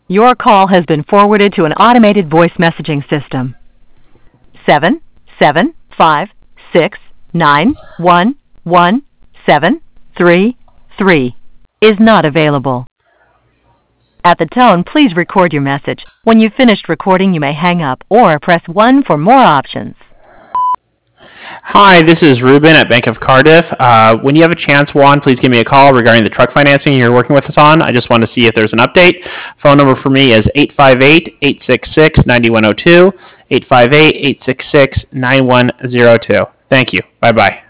Your call has been forwarded to an automated voice messaging system. 77569117333 is not available. At the tone, please record your message. When you've finished recording, you may hang up or press 1 for more options. Hi, this is Ruben at Bank of Cardiff. When you have a chance, Juan, please give me a call regarding the truck financing you're working with us on. I just want to see if there's an update. Phone number for me is 858-866-9102, 858-866-9102. Thank you. Bye-bye.